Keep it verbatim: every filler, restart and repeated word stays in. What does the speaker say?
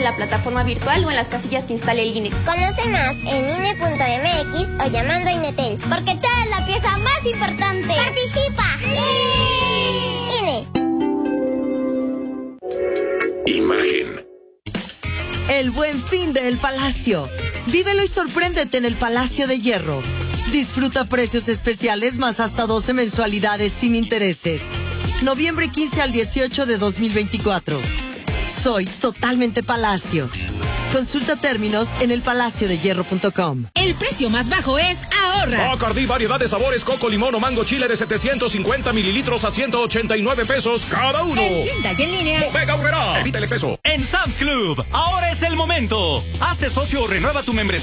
la plataforma virtual o en las casillas que instale el I N E. Conoce más en I N E punto M X o llamando a INETEL. Porque tú eres la pieza más importante. ¡Participa! ¡Sí! I N E. Imagen. El Buen Fin de El Palacio. Vívelo y sorpréndete en el Palacio de Hierro. Disfruta precios especiales más hasta doce mensualidades sin intereses. Noviembre quince al dieciocho de dos mil veinticuatro. Soy totalmente Palacio. Consulta términos en el palacio de hierro punto com. El precio más bajo es ahorra. Bacardí, variedad de sabores, coco, limón o mango chile de setecientos cincuenta mililitros a ciento ochenta y nueve pesos cada uno. En tienda y en línea. Bodega Aurrerá. Evita el exceso. En Sam's Club, ahora es el momento. Hazte socio o renueva tu membresía